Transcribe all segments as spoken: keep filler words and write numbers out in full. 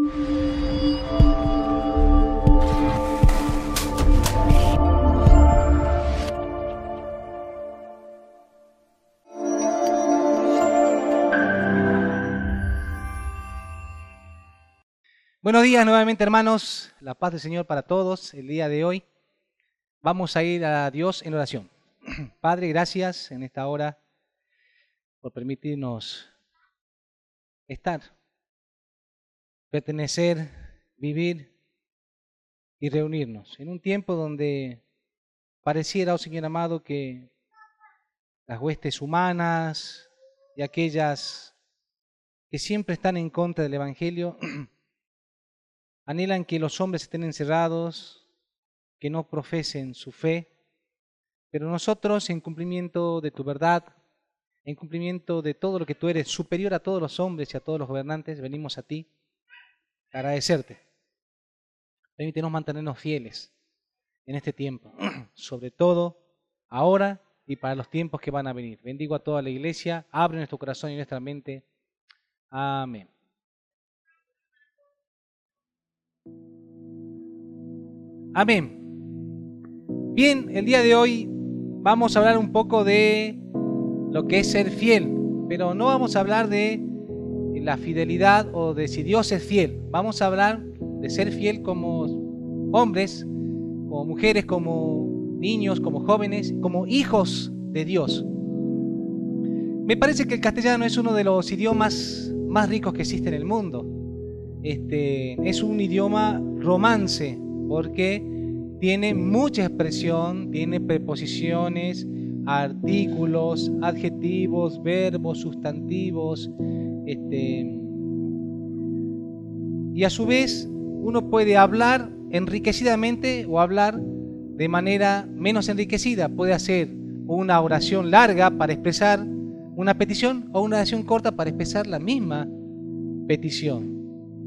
Buenos días nuevamente, hermanos. La paz del Señor para todos. El día de hoy vamos a ir a Dios en oración. Padre, gracias en esta hora por permitirnos estar, pertenecer, vivir y reunirnos en un tiempo donde pareciera, oh Señor amado, que las huestes humanas y aquellas que siempre están en contra del Evangelio anhelan que los hombres estén encerrados, que no profesen su fe, pero nosotros, en cumplimiento de tu verdad, en cumplimiento de todo lo que tú eres, superior a todos los hombres y a todos los gobernantes, venimos a ti a agradecerte. Permítenos mantenernos fieles en este tiempo, sobre todo ahora y para los tiempos que van a venir. Bendigo a toda la iglesia, abre nuestro corazón y nuestra mente. Amén. Amén. Bien, el día de hoy vamos a hablar un poco de lo que es ser fiel, pero no vamos a hablar de la fidelidad o de si Dios es fiel. Vamos a hablar de ser fiel como hombres, como mujeres, como niños, como jóvenes, como hijos de Dios. Me parece que el castellano es uno de los idiomas más ricos que existe en el mundo. Este, es un idioma romance, porque tiene mucha expresión, tiene preposiciones, artículos, adjetivos, verbos, sustantivos, este, y a su vez uno puede hablar enriquecidamente o hablar de manera menos enriquecida. Puede hacer una oración larga para expresar una petición o una oración corta para expresar la misma petición.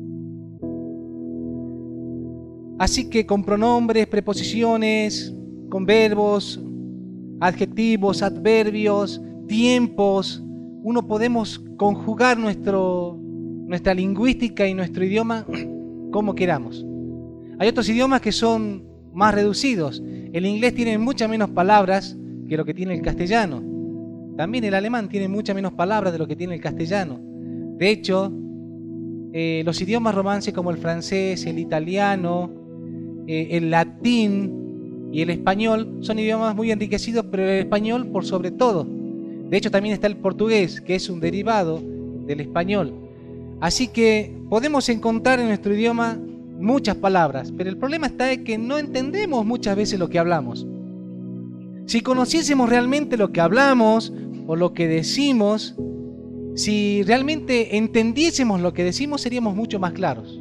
Así que con pronombres, preposiciones, con verbos, adjetivos, adverbios, tiempos, uno podemos conjugar nuestro, nuestra lingüística y nuestro idioma como queramos. Hay otros idiomas que son más reducidos. El inglés tiene muchas menos palabras que lo que tiene el castellano. También el alemán tiene muchas menos palabras de lo que tiene el castellano. De hecho, eh, los idiomas romances como el francés, el italiano, el latín y el español son idiomas muy enriquecidos, pero el español por sobre todo. De hecho, también está el portugués, que es un derivado del español. Así que podemos encontrar en nuestro idioma muchas palabras, pero el problema está en que no entendemos muchas veces lo que hablamos. Si conociésemos realmente lo que hablamos o lo que decimos, si realmente entendiésemos lo que decimos, seríamos mucho más claros.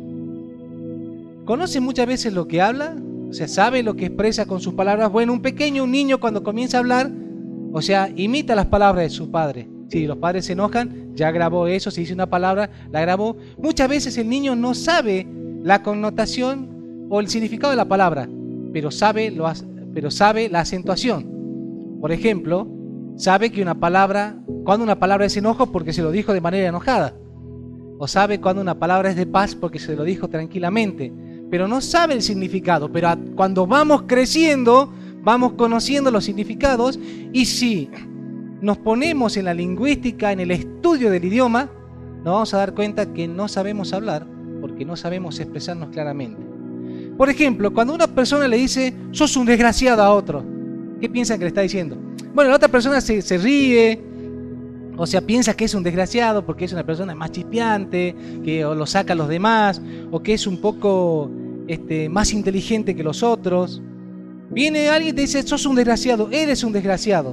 ¿Conoce muchas veces lo que habla? O sea, ¿sabe lo que expresa con sus palabras? Bueno, un pequeño, un niño cuando comienza a hablar, o sea, imita las palabras de su padre. Si los padres se enojan, ya grabó eso, si dice una palabra, la grabó. Muchas veces el niño no sabe la connotación o el significado de la palabra, pero sabe, lo, pero sabe la acentuación. Por ejemplo, sabe que una palabra, cuando una palabra es enojo porque se lo dijo de manera enojada. O sabe cuando una palabra es de paz porque se lo dijo tranquilamente. Pero no sabe el significado. Pero cuando vamos creciendo, vamos conociendo los significados, y si nos ponemos en la lingüística, en el estudio del idioma, nos vamos a dar cuenta que no sabemos hablar porque no sabemos expresarnos claramente. Por ejemplo, cuando una persona le dice sos un desgraciado a otro, ¿qué piensan que le está diciendo? Bueno, la otra persona se, se ríe, o sea, piensa que es un desgraciado porque es una persona más chispeante, que o lo saca a los demás, o que es un poco este, más inteligente que los otros. Viene alguien y te dice, sos un desgraciado, eres un desgraciado.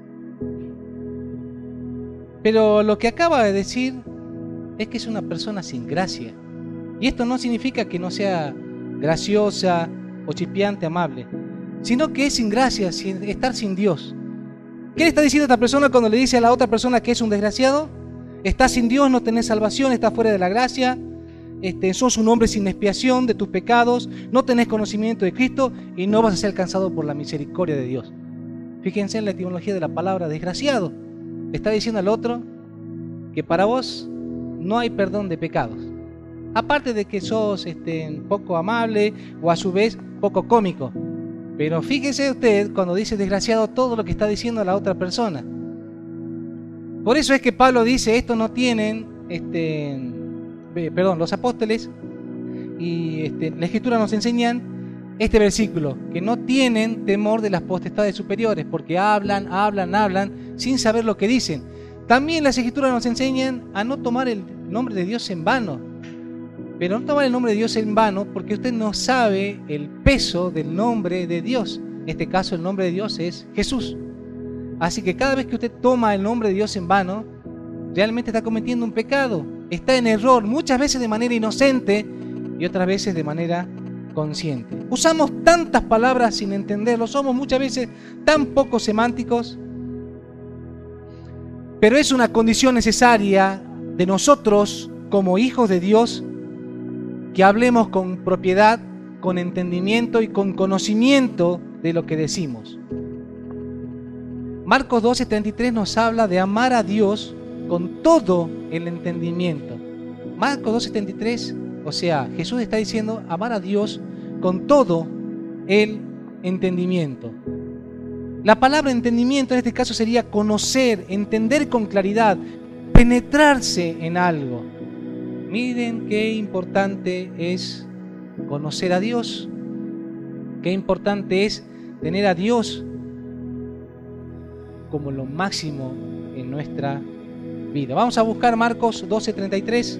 Pero lo que acaba de decir es que es una persona sin gracia. Y esto no significa que no sea graciosa o chispeante, amable, sino que es sin gracia, sin, estar sin Dios. ¿Qué le está diciendo esta persona cuando le dice a la otra persona que es un desgraciado? Estás sin Dios, no tenés salvación, estás fuera de la gracia, este, sos un hombre sin expiación de tus pecados, no tenés conocimiento de Cristo y no vas a ser alcanzado por la misericordia de Dios. Fíjense en la etimología de la palabra desgraciado. Le está diciendo al otro que para vos no hay perdón de pecados. Aparte de que sos este, poco amable o a su vez poco cómico. Pero fíjese usted cuando dice desgraciado todo lo que está diciendo a la otra persona. Por eso es que Pablo dice, esto no tienen, este, perdón, los apóstoles y este, la Escritura nos enseñan este versículo, que no tienen temor de las potestades superiores, porque hablan, hablan, hablan, sin saber lo que dicen. También las Escrituras nos enseñan a no tomar el nombre de Dios en vano. Pero no tomar el nombre de Dios en vano porque usted no sabe el peso del nombre de Dios. En este caso el nombre de Dios es Jesús. Así que cada vez que usted toma el nombre de Dios en vano, realmente está cometiendo un pecado. Está en error, muchas veces de manera inocente y otras veces de manera consciente. Usamos tantas palabras sin entenderlo, somos muchas veces tan poco semánticos. Pero es una condición necesaria de nosotros como hijos de Dios que hablemos con propiedad, con entendimiento y con conocimiento de lo que decimos. Marcos doce, treinta y tres nos habla de amar a Dios con todo el entendimiento. Marcos doce, treinta y tres, o sea, Jesús está diciendo amar a Dios con todo el entendimiento. La palabra entendimiento en este caso sería conocer, entender con claridad, penetrarse en algo. Miren qué importante es conocer a Dios, qué importante es tener a Dios como lo máximo en nuestra vida. Vamos a buscar Marcos doce, treinta y tres.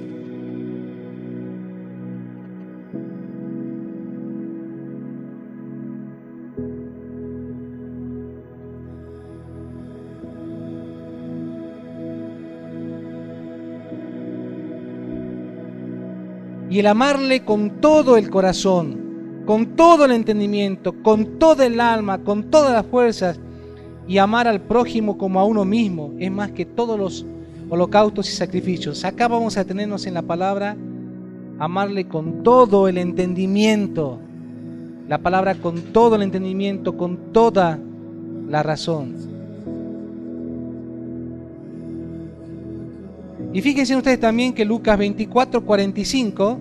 Y el amarle con todo el corazón, con todo el entendimiento, con toda el alma, con todas las fuerzas, y amar al prójimo como a uno mismo, es más que todos los holocaustos y sacrificios. Acá vamos a detenernos en la palabra amarle con todo el entendimiento. La palabra con todo el entendimiento, con toda la razón. Y fíjense ustedes también que Lucas veinticuatro, cuarenta y cinco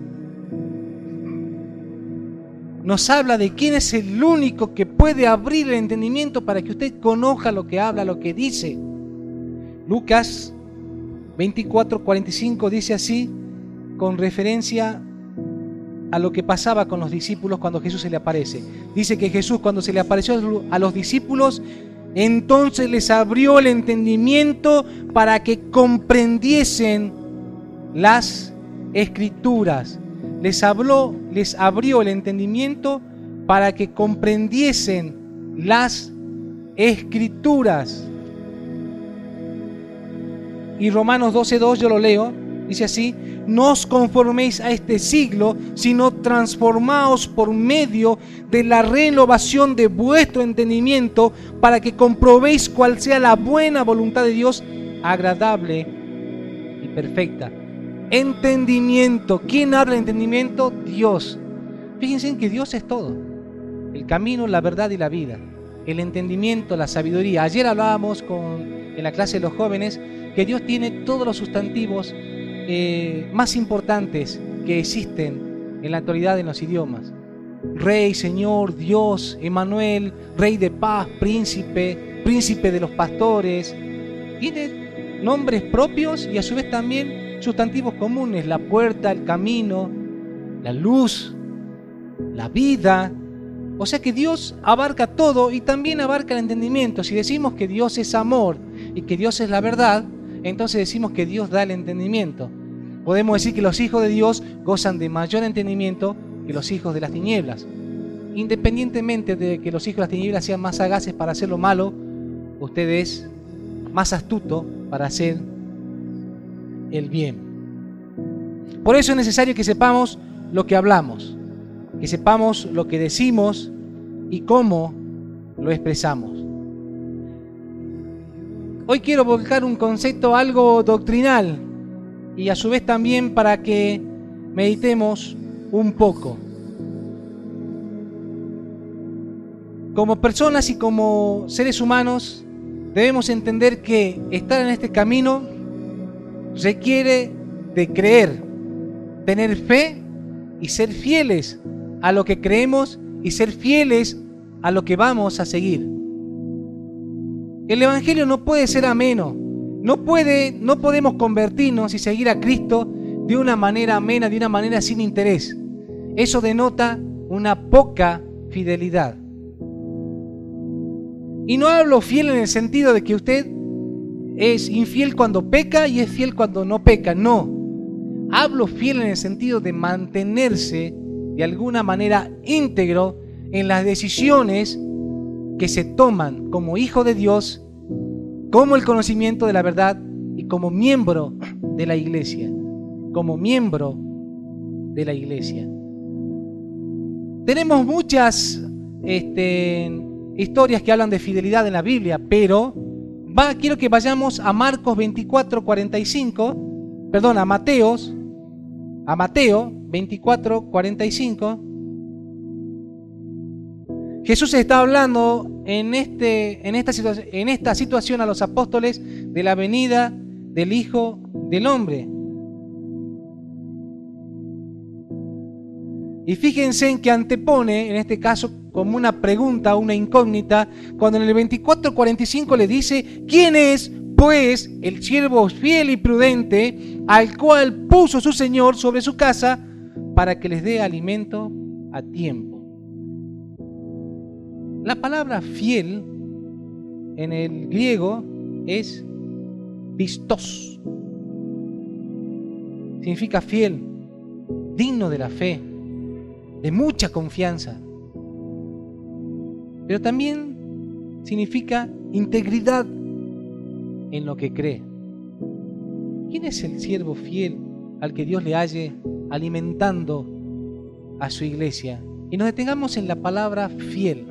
nos habla de quién es el único que puede abrir el entendimiento para que usted conozca lo que habla, lo que dice. Lucas veinticuatro, cuarenta y cinco dice así, con referencia a lo que pasaba con los discípulos cuando Jesús se le aparece. Dice que Jesús, cuando se le apareció a los discípulos, entonces les abrió el entendimiento para que comprendiesen las Escrituras. Les habló, les abrió el entendimiento para que comprendiesen las Escrituras. Y Romanos doce, dos, yo lo leo, dice así: no os conforméis a este siglo, sino transformaos por medio de la renovación de vuestro entendimiento, para que comprobéis cuál sea la buena voluntad de Dios, agradable y perfecta. Entendimiento. ¿Quién habla de entendimiento? Dios. Fíjense en que Dios es todo: el camino, la verdad y la vida. El entendimiento, la sabiduría. Ayer hablábamos con, en la clase de los jóvenes, que Dios tiene todos los sustantivos eh, más importantes que existen en la actualidad en los idiomas. Rey, Señor, Dios, Emmanuel, Rey de paz, Príncipe, Príncipe de los pastores. Tiene nombres propios y a su vez también sustantivos comunes: la puerta, el camino, la luz, la vida. O sea que Dios abarca todo y también abarca el entendimiento. Si decimos que Dios es amor y que Dios es la verdad, entonces decimos que Dios da el entendimiento. Podemos decir que los hijos de Dios gozan de mayor entendimiento que los hijos de las tinieblas. Independientemente de que los hijos de las tinieblas sean más sagaces para hacer lo malo, usted es más astuto para hacer el bien. Por eso es necesario que sepamos lo que hablamos, que sepamos lo que decimos y cómo lo expresamos. Hoy quiero volcar un concepto algo doctrinal y a su vez también para que meditemos un poco. Como personas y como seres humanos debemos entender que estar en este camino requiere de creer. tener fe y ser fieles a lo que creemos y ser fieles a lo que vamos a seguir. El Evangelio no puede ser ameno. No puede, no podemos convertirnos y seguir a Cristo de una manera amena, de una manera sin interés. Eso denota una poca fidelidad. Y no hablo fiel en el sentido de que usted es infiel cuando peca y es fiel cuando no peca. No. Hablo fiel en el sentido de mantenerse de alguna manera íntegro en las decisiones que se toman como hijo de Dios, como el conocimiento de la verdad y como miembro de la iglesia. Como miembro de la iglesia. Tenemos muchas este, historias que hablan de fidelidad en la Biblia, pero va, quiero que vayamos a Marcos veinticuatro, cuarenta y cinco, perdón, a Mateos, a Mateo veinticuatro, cuarenta y cinco. Jesús está hablando en, este, en, esta situa- en esta situación a los apóstoles de la venida del Hijo del Hombre. Y fíjense en que antepone, en este caso, como una pregunta, una incógnita, cuando en el veinticuatro cuarenta y cinco le dice: ¿quién es, pues, el siervo fiel y prudente, al cual puso su Señor sobre su casa, para que les dé alimento a tiempo? La palabra fiel en el griego es pistos. Significa fiel, digno de la fe, de mucha confianza. Pero también significa integridad en lo que cree. ¿Quién es el siervo fiel al que Dios le halle alimentando a su iglesia? Y nos detengamos en la palabra fiel.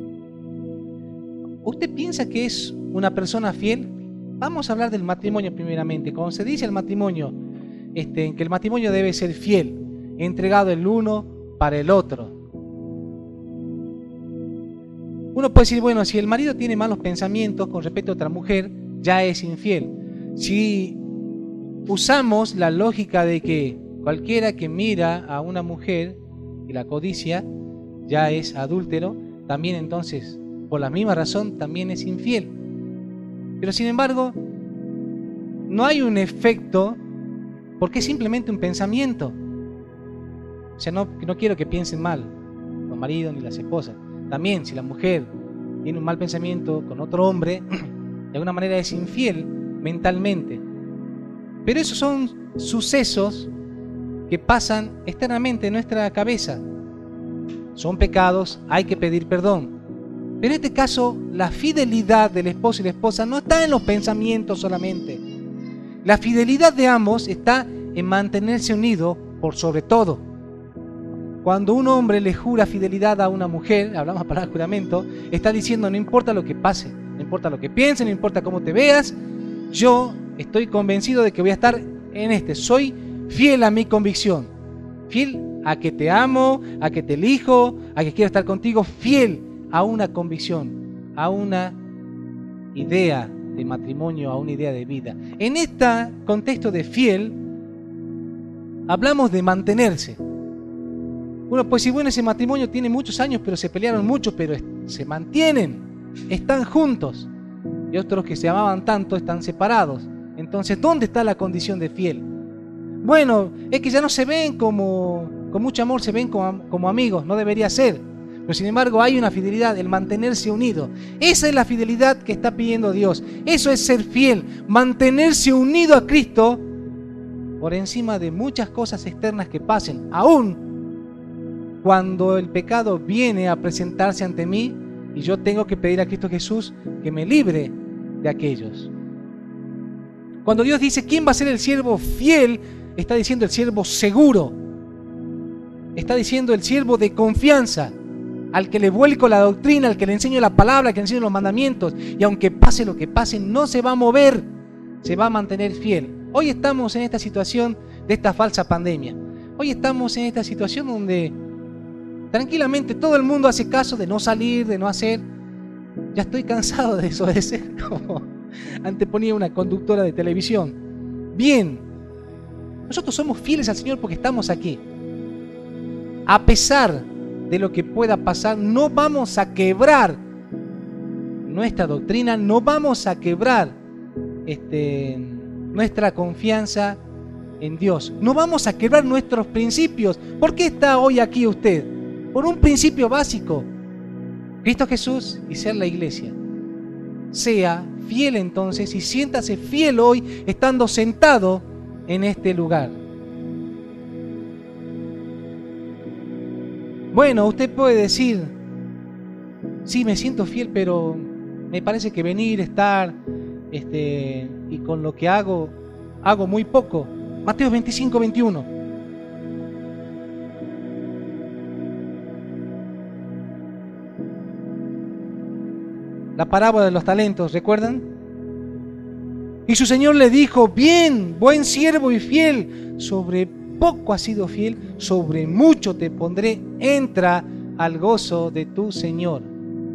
¿Usted piensa que es una persona fiel? Vamos a hablar del matrimonio primeramente. Cuando se dice el matrimonio, este, que el matrimonio debe ser fiel, entregado el uno para el otro. Uno puede decir, bueno, si el marido tiene malos pensamientos con respecto a otra mujer, ya es infiel. Si usamos la lógica de que cualquiera que mira a una mujer y la codicia ya es adúltero, también entonces, por la misma razón, también es infiel. Pero sin embargo, no hay un efecto porque es simplemente un pensamiento. O sea, no, no quiero que piensen mal los maridos ni las esposas. También, si la mujer tiene un mal pensamiento con otro hombre, de alguna manera es infiel mentalmente. Pero esos son sucesos que pasan externamente en nuestra cabeza. Son pecados, hay que pedir perdón. Pero en este caso, la fidelidad del esposo y la esposa no está en los pensamientos solamente. La fidelidad de ambos está en mantenerse unidos por sobre todo. Cuando un hombre le jura fidelidad a una mujer, hablamos para el juramento, está diciendo: no importa lo que pase, no importa lo que piense, no importa cómo te veas, yo estoy convencido de que voy a estar en este. Soy fiel a mi convicción, fiel a que te amo, a que te elijo, a que quiero estar contigo, fiel a una convicción, a una idea de matrimonio, a una idea de vida. En este contexto de fiel, hablamos de mantenerse. Uno puede decir, bueno, ese matrimonio tiene muchos años, pero se pelearon mucho, pero se mantienen, están juntos. Y otros que se amaban tanto están separados. Entonces, ¿dónde está la condición de fiel? Bueno, es que ya no se ven como, con mucho amor, se ven como, como amigos, no debería ser. Pero sin embargo hay una fidelidad, el mantenerse unido. Esa es la fidelidad que está pidiendo Dios. Eso es ser fiel, mantenerse unido a Cristo por encima de muchas cosas externas que pasen. Aún cuando el pecado viene a presentarse ante mí y yo tengo que pedir a Cristo Jesús que me libre de aquellos. Cuando Dios dice, ¿quién va a ser el siervo fiel? Está diciendo el siervo seguro. Está diciendo el siervo de confianza, al que le vuelco la doctrina, al que le enseño la palabra, al que le enseño los mandamientos. Y aunque pase lo que pase, no se va a mover, se va a mantener fiel. Hoy estamos en esta situación de esta falsa pandemia. Hoy estamos en esta situación donde tranquilamente todo el mundo hace caso de no salir, de no hacer. Ya estoy cansado de desobedecer, como anteponía una conductora de televisión. Bien, Nosotros somos fieles al Señor porque estamos aquí. A pesar de lo que pueda pasar, no vamos a quebrar nuestra doctrina, no vamos a quebrar este, nuestra confianza en Dios. No vamos a quebrar nuestros principios. ¿Por qué está hoy aquí usted? Por un principio básico: Cristo Jesús y ser la iglesia. Sea fiel entonces y siéntase fiel hoy estando sentado en este lugar. Bueno, usted puede decir: sí, me siento fiel, pero me parece que venir, estar este, y con lo que hago, hago muy poco. Mateo veinticinco, veintiuno. La parábola de los talentos, ¿recuerdan? Y su Señor le dijo: bien, buen siervo y fiel, sobre poco has sido fiel, sobre mucho te pondré, entra al gozo de tu Señor.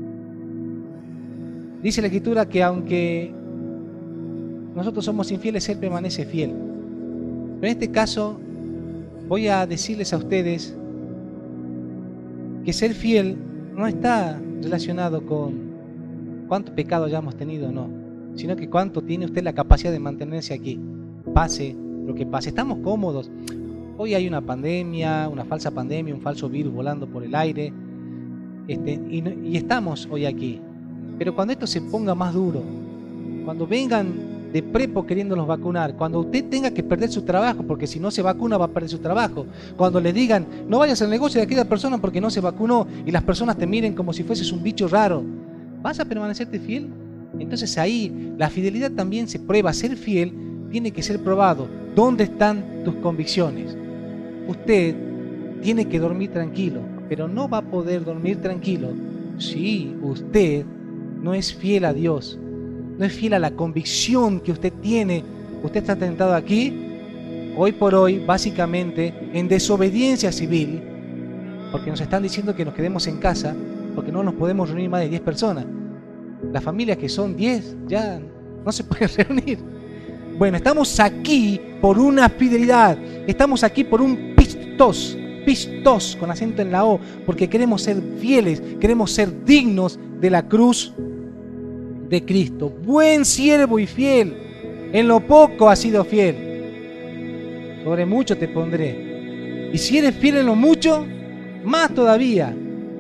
Dice la Escritura que aunque nosotros somos infieles, Él permanece fiel. Pero en este caso voy a decirles a ustedes que ser fiel no está relacionado con cuánto pecado hayamos tenido o no, sino que cuánto tiene usted la capacidad de mantenerse aquí, pase lo que pase. Estamos cómodos. Hoy hay una pandemia, una falsa pandemia, un falso virus volando por el aire, este, y, y estamos hoy aquí. Pero cuando esto se ponga más duro, cuando vengan de prepo queriéndolos vacunar, cuando usted tenga que perder su trabajo, porque si no se vacuna va a perder su trabajo, cuando le digan: no vayas al negocio de aquella persona porque no se vacunó, y las personas te miren como si fueses un bicho raro, ¿vas a permanecerte fiel? Entonces ahí la fidelidad también se prueba. Ser fiel tiene que ser probado. ¿Dónde están tus convicciones? Usted tiene que dormir tranquilo, pero no va a poder dormir tranquilo si usted no es fiel a Dios, no es fiel a la convicción que usted tiene. Usted está tentado aquí, hoy por hoy, básicamente en desobediencia civil, porque nos están diciendo que nos quedemos en casa, porque no nos podemos reunir más de diez personas. Las familias que son diez ya no se pueden reunir. Bueno, estamos aquí por una fidelidad, estamos aquí por un pistos, pistos con acento en la O, porque queremos ser fieles, queremos ser dignos de la cruz de Cristo. Buen siervo y fiel, en lo poco has sido fiel, sobre mucho te pondré. Y si eres fiel en lo mucho, más todavía.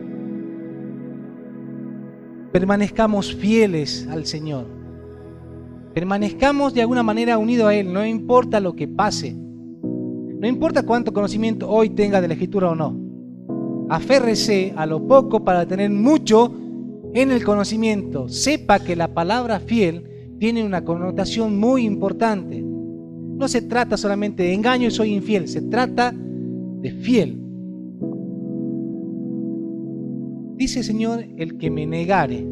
Permanezcamos fieles al Señor. Permanezcamos de alguna manera unidos a Él, no importa lo que pase. No importa cuánto conocimiento hoy tenga de la Escritura o no. Aférrese a lo poco para tener mucho en el conocimiento. Sepa que la palabra fiel tiene una connotación muy importante. No se trata solamente de engaño y soy infiel, se trata de fiel. Dice el Señor: el que me negare,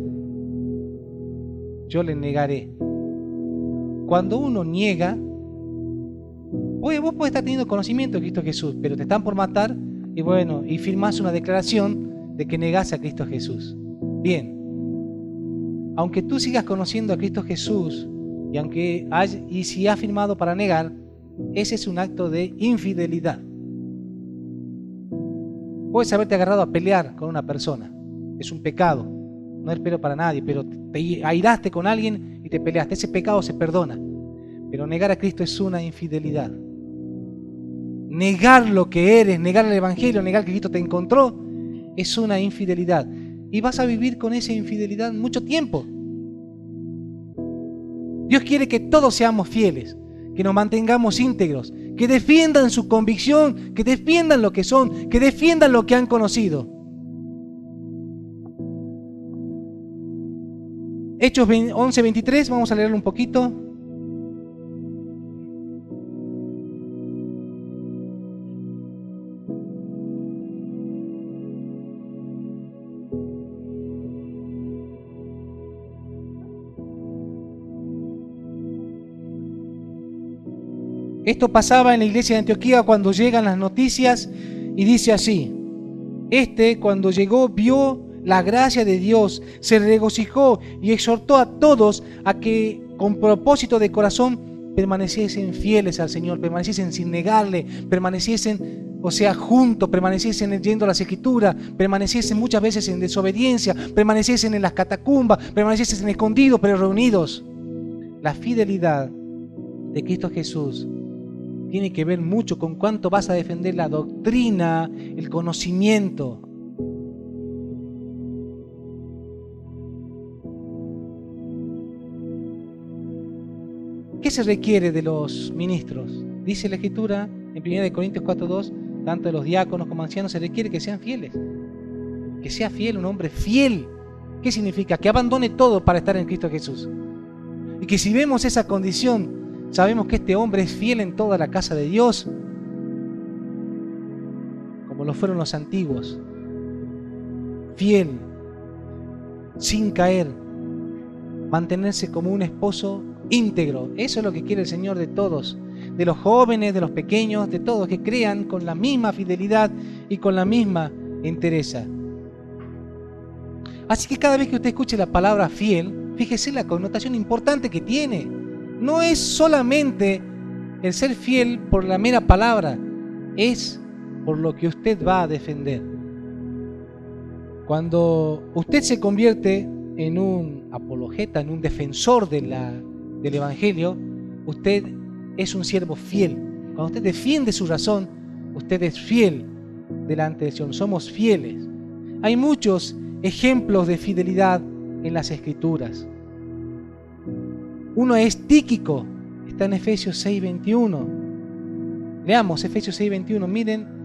yo le negaré. Cuando uno niega, oye, vos podés estar teniendo conocimiento de Cristo Jesús, pero te están por matar, y bueno, y firmás una declaración de que negás a Cristo Jesús. Bien, aunque tú sigas conociendo a Cristo Jesús, y aunque hay, y si has firmado para negar, ese es un acto de infidelidad. Puedes haberte agarrado a pelear con una persona, es un pecado, no es pero para nadie, pero te airaste con alguien y te peleaste, ese pecado se perdona. Pero negar a Cristo es una infidelidad. Negar lo que eres, negar el Evangelio, negar que Cristo te encontró, es una infidelidad. Y vas a vivir con esa infidelidad mucho tiempo. Dios quiere que todos seamos fieles, que nos mantengamos íntegros, que defiendan su convicción, que defiendan lo que son, que defiendan lo que han conocido. Hechos once veintitrés, vamos a leerlo un poquito. Esto pasaba en la iglesia de Antioquía cuando llegan las noticias y dice así: este, cuando llegó, vio la gracia de Dios, se regocijó y exhortó a todos a que con propósito de corazón permaneciesen fieles al Señor, permaneciesen sin negarle, permaneciesen, o sea, juntos, permaneciesen leyendo las Escrituras, permaneciesen muchas veces en desobediencia, permaneciesen en las catacumbas, permaneciesen escondidos pero reunidos. La fidelidad de Cristo Jesús tiene que ver mucho con cuánto vas a defender la doctrina, el conocimiento. ¿Qué se requiere de los ministros? Dice la Escritura en primera Corintios cuatro dos, tanto de los diáconos como ancianos se requiere que sean fieles. Que sea fiel, un hombre fiel. ¿Qué significa? Que abandone todo para estar en Cristo Jesús. Y que si vemos esa condición, sabemos que este hombre es fiel en toda la casa de Dios, como lo fueron los antiguos. Fiel, sin caer, mantenerse como un esposo íntegro. Eso es lo que quiere el Señor de todos, de los jóvenes, de los pequeños, de todos, que crean con la misma fidelidad y con la misma entereza. Así que cada vez que usted escuche la palabra fiel, fíjese la connotación importante que tiene. No es solamente el ser fiel por la mera palabra, es por lo que usted va a defender. Cuando usted se convierte en un apologeta, en un defensor de la del Evangelio, usted es un siervo fiel. Cuando usted defiende su razón, usted es fiel delante del Señor. Somos fieles. Hay muchos ejemplos de fidelidad en las Escrituras. Uno es Tíquico, está en Efesios seis veintiuno. Leamos Efesios seis veintiuno, miren.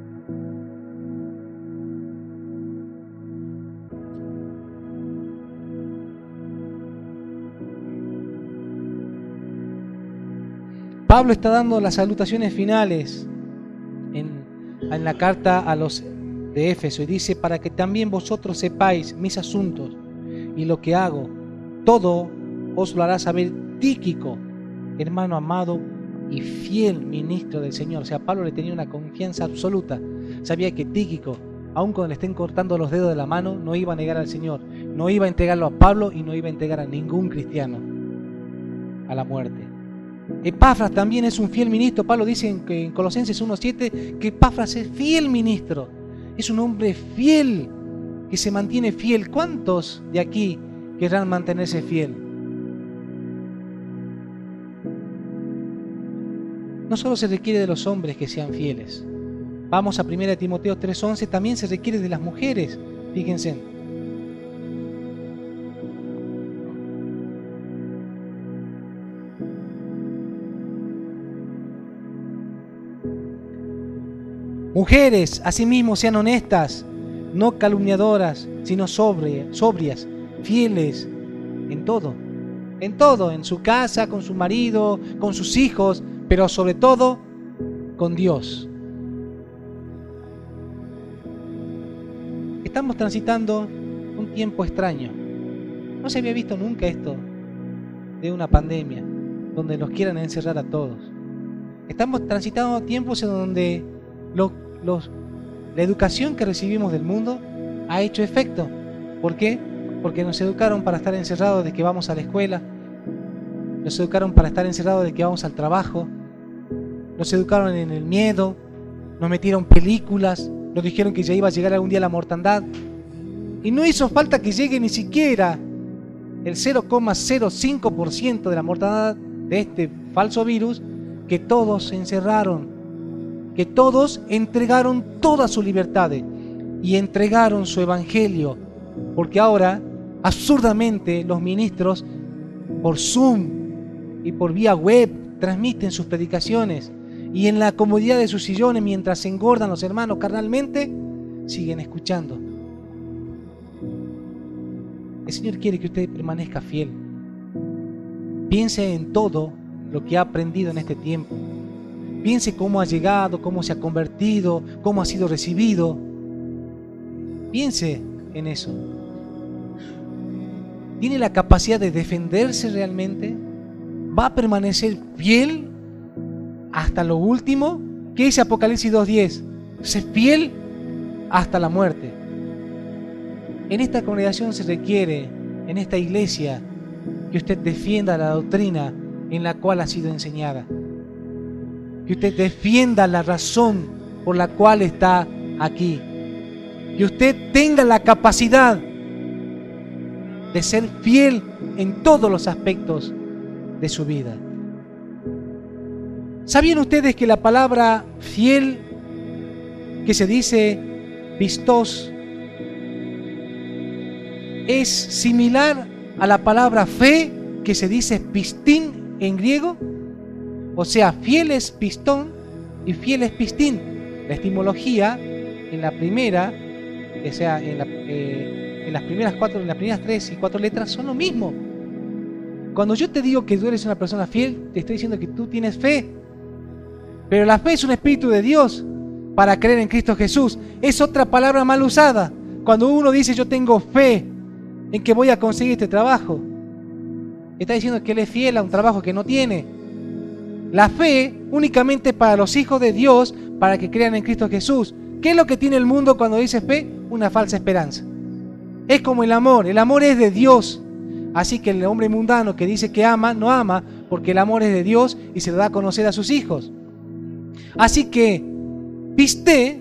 Pablo está dando las salutaciones finales en, en la carta a los de Éfeso y dice: para que también vosotros sepáis mis asuntos y lo que hago, todo os lo hará saber Tíquico, hermano amado y fiel ministro del Señor. O sea, Pablo le tenía una confianza absoluta. Sabía que Tíquico, aun cuando le estén cortando los dedos de la mano, no iba a negar al Señor, no iba a entregarlo a Pablo y no iba a entregar a ningún cristiano a la muerte. Epafras también es un fiel ministro. Pablo dice en, en Colosenses uno siete que Epafras es fiel ministro. Es un hombre fiel, que se mantiene fiel. ¿Cuántos de aquí querrán mantenerse fiel? No solo se requiere de los hombres que sean fieles. Vamos a primera Timoteo tres once, también se requiere de las mujeres. Fíjense. Mujeres, asimismo, sean honestas, no calumniadoras, sino sobrias, sobrias, fieles en todo, en todo, en su casa, con su marido, con sus hijos, pero sobre todo con Dios. Estamos transitando un tiempo extraño. No se había visto nunca esto de una pandemia, donde nos quieran encerrar a todos. Estamos transitando tiempos en donde Los, los, la educación que recibimos del mundo ha hecho efecto. ¿Por qué? Porque nos educaron para estar encerrados de que vamos a la escuela, nos educaron para estar encerrados de que vamos al trabajo, nos educaron en el miedo, nos metieron películas, nos dijeron que ya iba a llegar algún día la mortandad, y no hizo falta que llegue ni siquiera el cero coma cero cinco por ciento de la mortandad de este falso virus, que todos se encerraron, que todos entregaron todas sus libertades y entregaron su evangelio, porque ahora absurdamente los ministros por Zoom y por vía web transmiten sus predicaciones, y en la comodidad de sus sillones, mientras se engordan los hermanos carnalmente, siguen escuchando. El Señor quiere que usted permanezca fiel. Piense en todo lo que ha aprendido en este tiempo. Piense cómo ha llegado, cómo se ha convertido, cómo ha sido recibido. Piense en eso. ¿Tiene la capacidad de defenderse realmente? ¿Va a permanecer fiel hasta lo último? ¿Qué dice Apocalipsis dos diez? Sé fiel hasta la muerte. En esta congregación se requiere, en esta iglesia, que usted defienda la doctrina en la cual ha sido enseñada. Que usted defienda la razón por la cual está aquí. Que usted tenga la capacidad de ser fiel en todos los aspectos de su vida. ¿Sabían ustedes que la palabra fiel, que se dice pistos, es similar a la palabra fe, que se dice pistín en griego? O sea, fiel es pistón y fiel es pistín. La etimología en la primera, o sea, en, la, eh, en las primeras cuatro, en las primeras tres y cuatro letras son lo mismo. Cuando yo te digo que tú eres una persona fiel, te estoy diciendo que tú tienes fe. Pero la fe es un espíritu de Dios para creer en Cristo Jesús. Es otra palabra mal usada. Cuando uno dice yo tengo fe en que voy a conseguir este trabajo, está diciendo que él es fiel a un trabajo que no tiene. La fe únicamente para los hijos de Dios, para que crean en Cristo Jesús. ¿Qué es lo que tiene el mundo cuando dice fe? Una falsa esperanza. Es como el amor. El amor es de Dios. Así que el hombre mundano que dice que ama, no ama, porque el amor es de Dios y se lo da a conocer a sus hijos. Así que pisté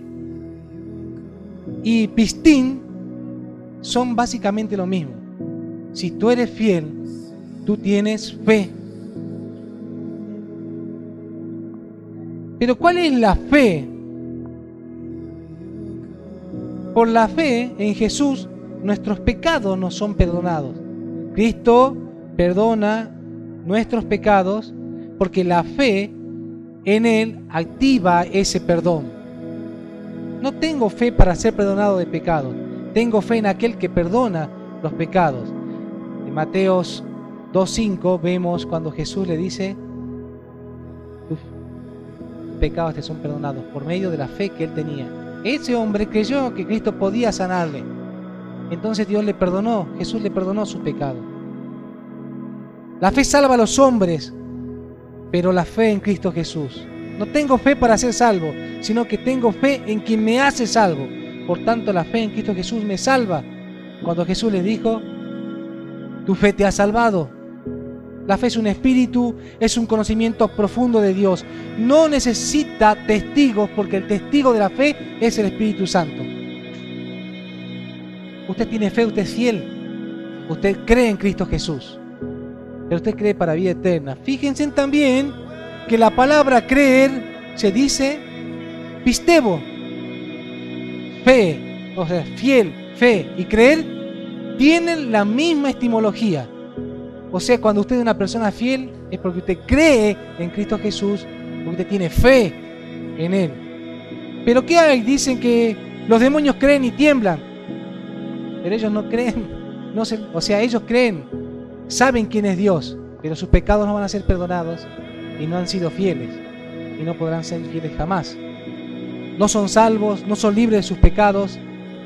y pistín son básicamente lo mismo. Si tú eres fiel, tú tienes fe. Pero ¿cuál es la fe? Por la fe en Jesús, nuestros pecados nos son perdonados. Cristo perdona nuestros pecados porque la fe en Él activa ese perdón. No tengo fe para ser perdonado de pecados. Tengo fe en aquel que perdona los pecados. En Mateos dos cinco vemos cuando Jesús le dice: tus pecados te son perdonados, por medio de la fe que él tenía. Ese hombre creyó que Cristo podía sanarle. Entonces Dios le perdonó, Jesús le perdonó su pecado. La fe salva a los hombres, pero la fe en Cristo Jesús. No tengo fe para ser salvo, sino que tengo fe en quien me hace salvo. Por tanto, la fe en Cristo Jesús me salva. Cuando Jesús le dijo: tu fe te ha salvado. La fe es un espíritu, es un conocimiento profundo de Dios. No necesita testigos, porque el testigo de la fe es el Espíritu Santo. Usted tiene fe, usted es fiel. Usted cree en Cristo Jesús. Pero usted cree para vida eterna. Fíjense también que la palabra creer se dice pistebo. Fe, o sea, fiel, fe y creer tienen la misma etimología. O sea, cuando usted es una persona fiel, es porque usted cree en Cristo Jesús, porque usted tiene fe en Él. Pero ¿qué hay? Dicen que los demonios creen y tiemblan. Pero ellos no creen. No se, o sea, ellos creen, saben quién es Dios, pero sus pecados no van a ser perdonados y no han sido fieles. Y no podrán ser fieles jamás. No son salvos, no son libres de sus pecados.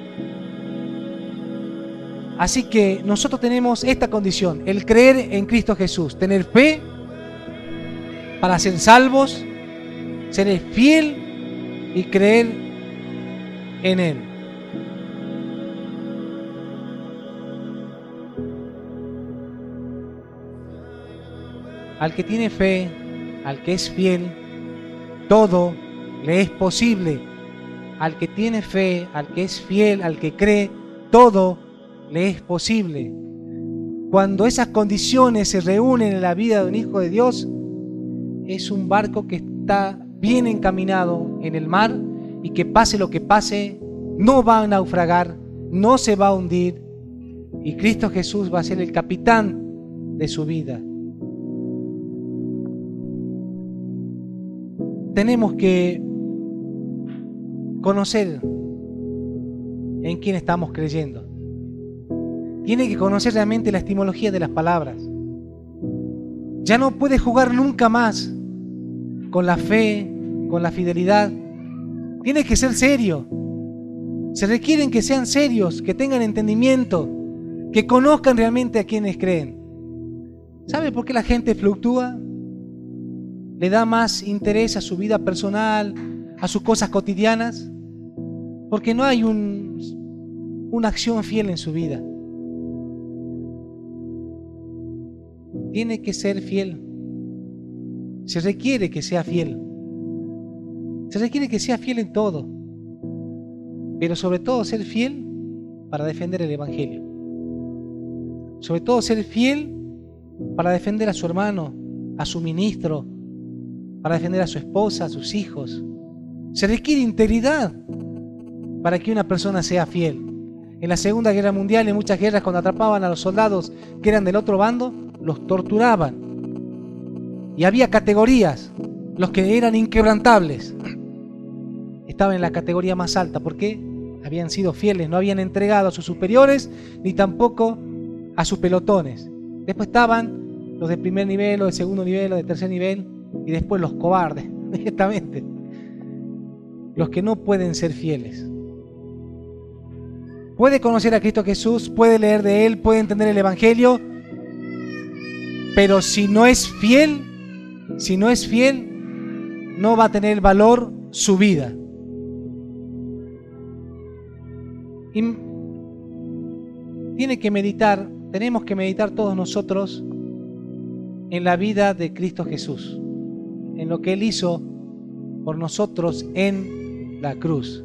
Así que nosotros tenemos esta condición, el creer en Cristo Jesús, tener fe para ser salvos, ser fiel y creer en Él. Al que tiene fe, al que es fiel, todo le es posible. Al que tiene fe, al que es fiel, al que cree, todo le es posible. Cuando esas condiciones se reúnen en la vida de un hijo de Dios, es un barco que está bien encaminado en el mar y que pase lo que pase, no va a naufragar, no se va a hundir, y Cristo Jesús va a ser el capitán de su vida. Tenemos que conocer en quién estamos creyendo. Tiene que conocer realmente la etimología de las palabras. Ya no puede jugar nunca más con la fe, con la fidelidad. Tiene que ser serio. Se requieren que sean serios, que tengan entendimiento, que conozcan realmente a quienes creen. ¿Sabe por qué la gente fluctúa? Le da más interés a su vida personal, a sus cosas cotidianas, porque no hay un, una acción fiel en su vida. Tiene que ser fiel. Se requiere que sea fiel. Se requiere que sea fiel en todo. Pero sobre todo ser fiel para defender el Evangelio. Sobre todo ser fiel para defender a su hermano, a su ministro, para defender a su esposa, a sus hijos. Se requiere integridad para que una persona sea fiel. En la Segunda Guerra Mundial, en muchas guerras, cuando atrapaban a los soldados que eran del otro bando, los torturaban. Y había categorías. Los que eran inquebrantables estaban en la categoría más alta. ¿Por qué? Habían sido fieles, no habían entregado a sus superiores ni tampoco a sus pelotones. Después estaban los de primer nivel, los de segundo nivel, los de tercer nivel, y después los cobardes, directamente. Los que no pueden ser fieles. Puede conocer a Cristo Jesús, puede leer de Él, puede entender el Evangelio, pero si no es fiel, si no es fiel, no va a tener valor su vida. Y tiene que meditar, tenemos que meditar todos nosotros en la vida de Cristo Jesús, en lo que Él hizo por nosotros en la cruz.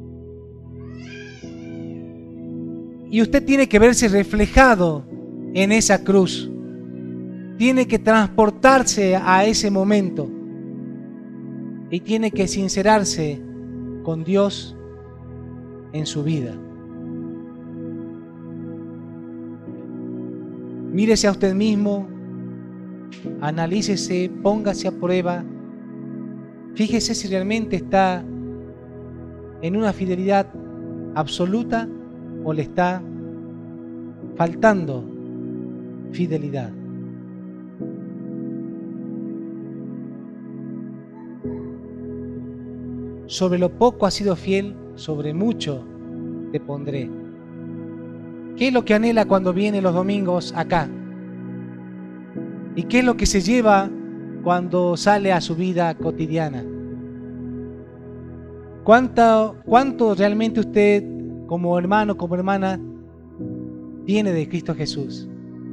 Y usted tiene que verse reflejado en esa cruz. Tiene que transportarse a ese momento. Y tiene que sincerarse con Dios en su vida. Mírese a usted mismo, analícese, póngase a prueba. Fíjese si realmente está en una fidelidad absoluta o le está faltando fidelidad. Sobre lo poco has sido fiel, sobre mucho te pondré. ¿Qué es lo que anhela cuando viene los domingos acá? ¿Y qué es lo que se lleva cuando sale a su vida cotidiana? ¿Cuánto, cuánto realmente usted, como hermano, como hermana, tiene de Cristo Jesús?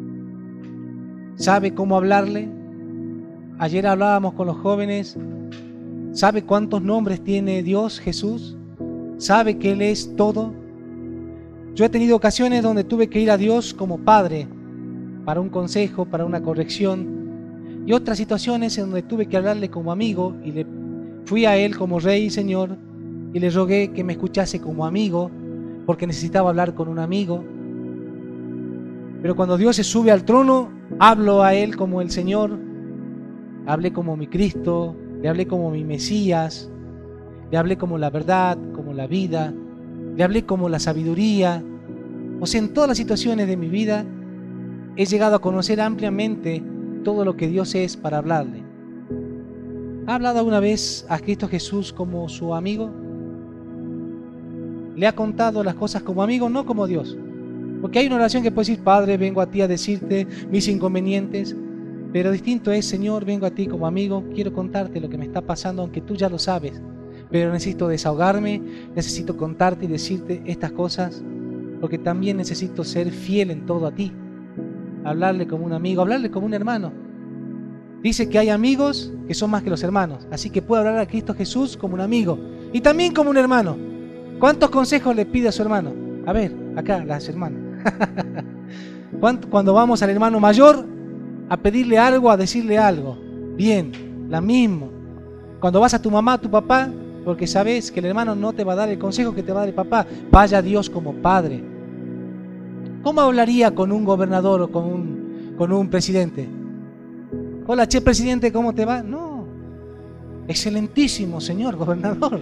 ¿Sabe cómo hablarle? Ayer hablábamos con los jóvenes. ¿Sabe cuántos nombres tiene Dios, Jesús? ¿Sabe que Él es todo? Yo he tenido ocasiones donde tuve que ir a Dios como padre para un consejo, para una corrección, y otras situaciones en donde tuve que hablarle como amigo y le fui a Él como Rey y Señor y le rogué que me escuchase como amigo porque necesitaba hablar con un amigo. Pero cuando Dios se sube al trono, hablo a Él como el Señor, hablé como mi Cristo, le hablé como mi Mesías, le hablé como la verdad, como la vida, le hablé como la sabiduría. O sea, en todas las situaciones de mi vida he llegado a conocer ampliamente todo lo que Dios es para hablarle. ¿Ha hablado alguna vez a Cristo Jesús como su amigo? ¿Le ha contado las cosas como amigo, no como Dios? Porque hay una oración que puede decir: Padre, vengo a ti a decirte mis inconvenientes. Pero distinto es: Señor, vengo a ti como amigo, quiero contarte lo que me está pasando, aunque tú ya lo sabes. Pero necesito desahogarme, necesito contarte y decirte estas cosas, porque también necesito ser fiel en todo a ti. Hablarle como un amigo, hablarle como un hermano. Dice que hay amigos que son más que los hermanos, así que puede hablar a Cristo Jesús como un amigo y también como un hermano. ¿Cuántos consejos le pide a su hermano? A ver, acá, las hermanas. Cuando vamos al hermano mayor a pedirle algo, a decirle algo, bien, la misma. Cuando vas a tu mamá, a tu papá, porque sabes que el hermano no te va a dar el consejo que te va a dar el papá, vaya a Dios como padre. ¿Cómo hablaría con un gobernador o con un, con un presidente? Hola, che, presidente, ¿cómo te va? No, excelentísimo, señor gobernador.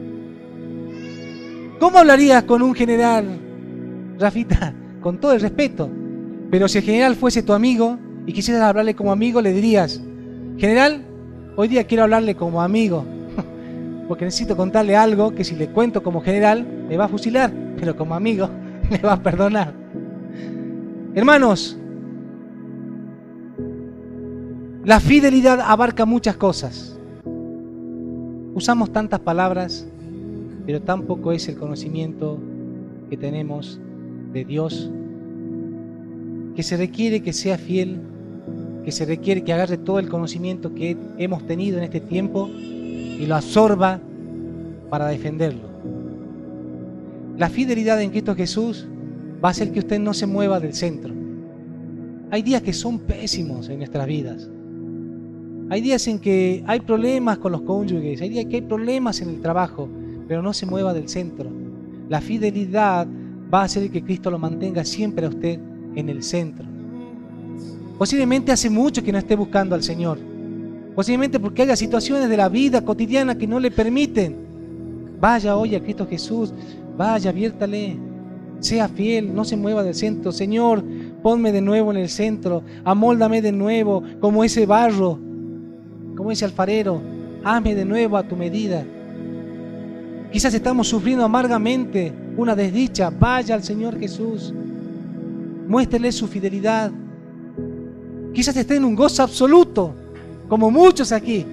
¿Cómo hablarías con un general, Rafita? Con todo el respeto. Pero si el general fuese tu amigo y quisieras hablarle como amigo, le dirías: general, hoy día quiero hablarle como amigo, porque necesito contarle algo que si le cuento como general me va a fusilar, pero como amigo me va a perdonar. Hermanos, la fidelidad abarca muchas cosas. Usamos tantas palabras, pero tan poco es el conocimiento que tenemos de Dios, que se requiere que sea fiel que se requiere que agarre todo el conocimiento que hemos tenido en este tiempo y lo absorba para defenderlo. La fidelidad en Cristo Jesús va a hacer que usted no se mueva del centro. Hay días que son pésimos en nuestras vidas. Hay días en que hay problemas con los cónyuges, hay días que hay problemas en el trabajo, pero no se mueva del centro. La fidelidad va a hacer que Cristo lo mantenga siempre a usted en el centro. Posiblemente hace mucho que no esté buscando al Señor. Posiblemente porque haya situaciones de la vida cotidiana que no le permiten. Vaya hoy a Cristo Jesús, vaya, aviértale, sea fiel, no se mueva del centro. Señor, ponme de nuevo en el centro, amóldame de nuevo como ese barro, como ese alfarero, hazme de nuevo a tu medida. Quizás estamos sufriendo amargamente una desdicha, vaya al Señor Jesús, muéstrele su fidelidad. Quizás esté en un gozo absoluto, como muchos aquí.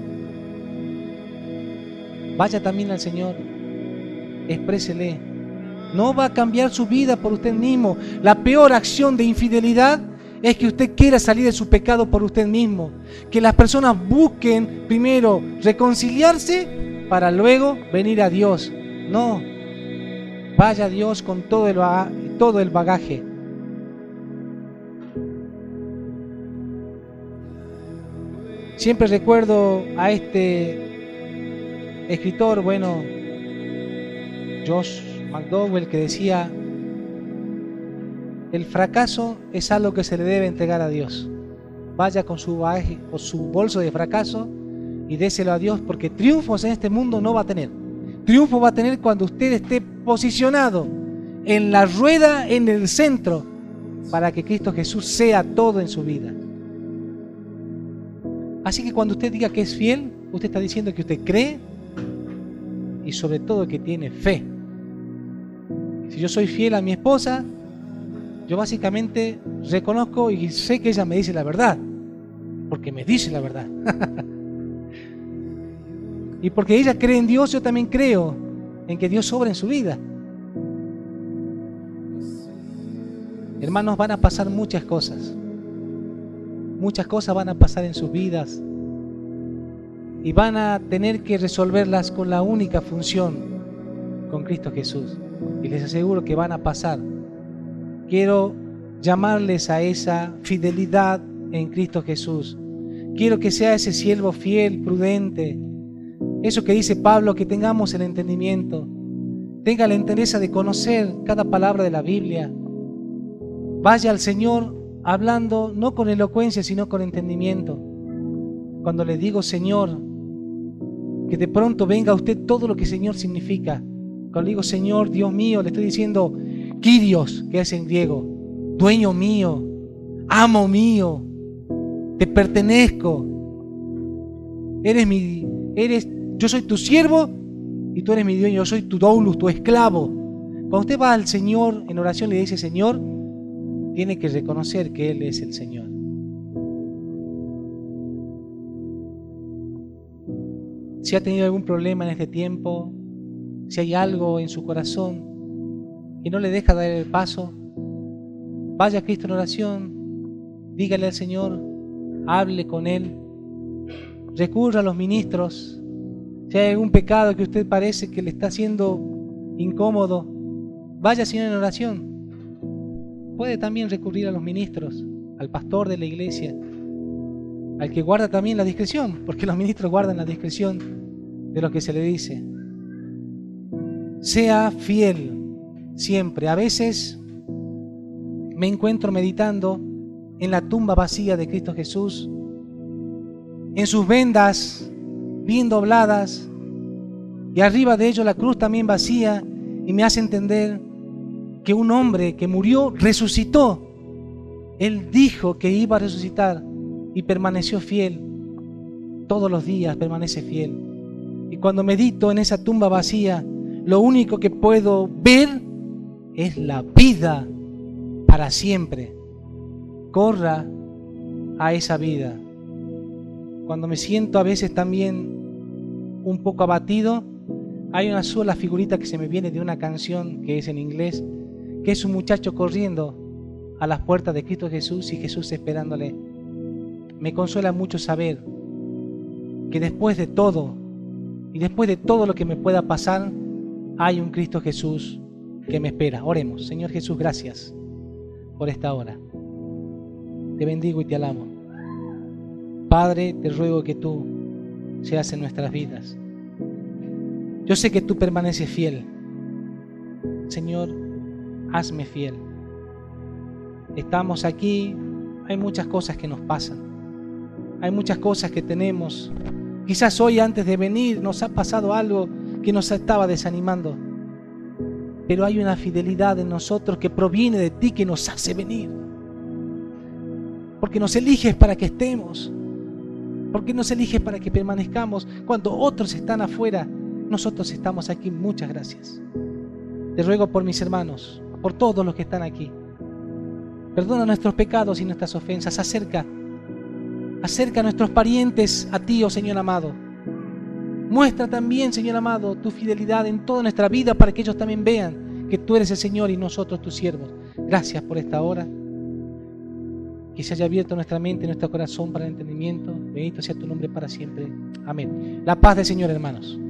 Vaya también al Señor, exprésele. No va a cambiar su vida por usted mismo. La peor acción de infidelidad es que usted quiera salir de su pecado por usted mismo. Que las personas busquen primero reconciliarse para luego venir a Dios. No, vaya a Dios con todo el, todo el bagaje. Siempre recuerdo a este escritor, bueno, Josh McDowell, que decía: el fracaso es algo que se le debe entregar a Dios. Vaya con su, bagaje, con su bolso de fracaso y déselo a Dios, porque triunfos en este mundo no va a tener. Triunfo va a tener cuando usted esté posicionado en la rueda, en el centro, para que Cristo Jesús sea todo en su vida. Así que cuando usted diga que es fiel, usted está diciendo que usted cree y sobre todo que tiene fe. Si yo soy fiel a mi esposa, yo básicamente reconozco y sé que ella me dice la verdad, porque me dice la verdad. Y porque ella cree en Dios, yo también creo en que Dios obra en su vida. Hermanos, van a pasar muchas cosas. Muchas cosas van a pasar en sus vidas y van a tener que resolverlas con la única función, con Cristo Jesús. Y les aseguro que van a pasar. Quiero llamarles a esa fidelidad en Cristo Jesús. Quiero que sea ese siervo fiel, prudente. Eso que dice Pablo, que tengamos el entendimiento. Tenga la entereza de conocer cada palabra de la Biblia. Vaya al Señor hablando no con elocuencia, sino con entendimiento. Cuando le digo Señor, que de pronto venga a usted todo lo que Señor significa. Cuando le digo Señor, Dios mío, le estoy diciendo Kyrios, que es en griego, dueño mío, amo mío, te pertenezco. Eres mi, eres, yo soy tu siervo y tú eres mi dueño, yo soy tu doulos, tu esclavo. Cuando usted va al Señor en oración y le dice Señor, tiene que reconocer que Él es el Señor. Si ha tenido algún problema en este tiempo, si hay algo en su corazón que no le deja dar el paso, vaya a Cristo en oración, dígale al Señor, hable con Él, recurra a los ministros. Si hay algún pecado que usted parece que le está haciendo incómodo, vaya, Señor, en oración. Puede también recurrir a los ministros, al pastor de la iglesia, al que guarda también la discreción, porque los ministros guardan la discreción de lo que se le dice. Sea fiel siempre. A veces me encuentro meditando en la tumba vacía de Cristo Jesús, en sus vendas bien dobladas, y arriba de ello la cruz también vacía, y me hace entender que un hombre que murió resucitó. Él dijo que iba a resucitar y permaneció fiel. Todos los días permanece fiel. Y cuando medito en esa tumba vacía, lo único que puedo ver es la vida para siempre. Corra a esa vida. Cuando me siento a veces también un poco abatido, hay una sola figurita que se me viene de una canción que es en inglés, que es un muchacho corriendo a las puertas de Cristo Jesús y Jesús esperándole. Me consuela mucho saber que después de todo, y después de todo lo que me pueda pasar, hay un Cristo Jesús que me espera. Oremos. Señor Jesús, gracias por esta hora. Te bendigo y te alabo. Padre, te ruego que tú seas en nuestras vidas. Yo sé que tú permaneces fiel. Señor, hazme fiel. Estamos aquí, hay muchas cosas que nos pasan. Hay muchas cosas que tenemos. Quizás hoy antes de venir nos ha pasado algo que nos estaba desanimando. Pero hay una fidelidad en nosotros que proviene de ti, que nos hace venir. Porque nos eliges para que estemos. Porque nos eliges para que permanezcamos. Cuando otros están afuera, nosotros estamos aquí. Muchas gracias. Te ruego por mis hermanos, por todos los que están aquí. Perdona nuestros pecados y nuestras ofensas. Acerca, acerca a nuestros parientes a ti, oh Señor amado. Muestra también, Señor amado, tu fidelidad en toda nuestra vida para que ellos también vean que tú eres el Señor y nosotros tus siervos. Gracias por esta hora. Que se haya abierto nuestra mente y nuestro corazón para el entendimiento. Bendito sea tu nombre para siempre. Amén. La paz del Señor, hermanos.